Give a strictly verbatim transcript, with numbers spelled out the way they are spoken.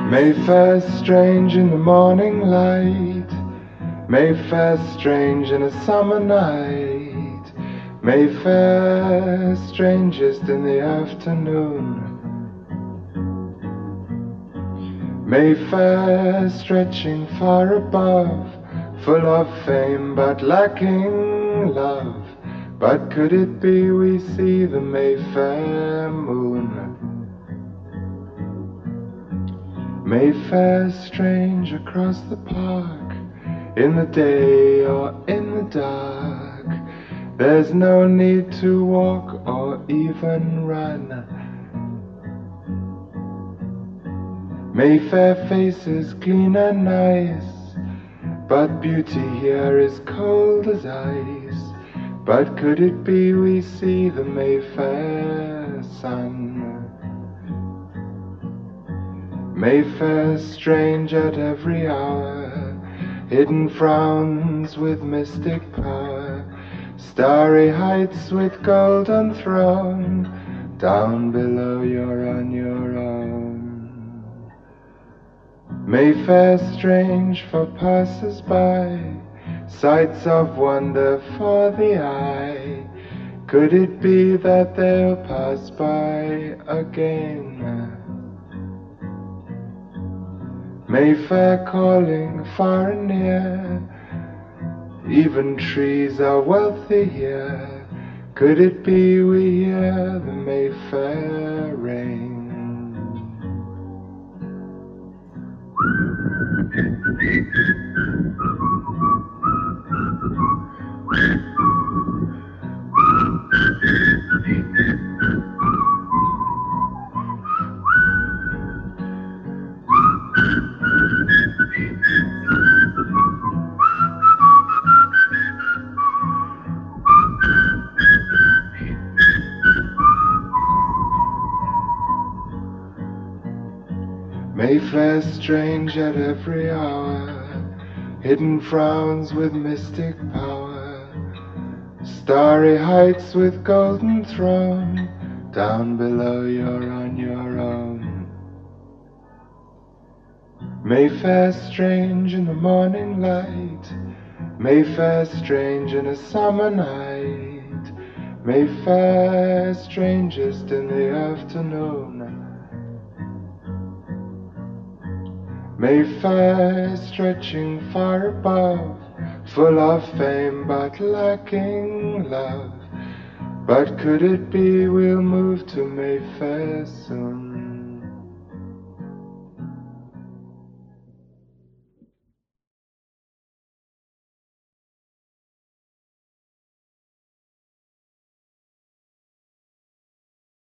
Mayfair strange in the morning light, Mayfair strange in a summer night, Mayfair strangest in the afternoon, Mayfair stretching far above, full of fame but lacking love. But could it be we see the Mayfair moon? Mayfair strange across the park, in the day or in the dark. There's no need to walk or even run. Mayfair faces clean and nice, but beauty here is cold as ice. But could it be we see the Mayfair sun? Mayfair strange at every hour, hidden frowns with mystic power, starry heights with golden throne, down below you're on your own. Mayfair strange for passers-by, sights of wonder for the eye. Could it be that they'll pass by again? Mayfair calling far and near, even trees are wealthy here. Could it be we hear the Mayfair rain? Mayfair strange at every hour, hidden frowns with mystic power, starry heights with golden throne, down below you're on your own. Mayfair strange in the morning light, Mayfair strange in a summer night, Mayfair strangest in the afternoon, Mayfair stretching far above, full of fame but lacking love. But could it be we'll move to Mayfair soon?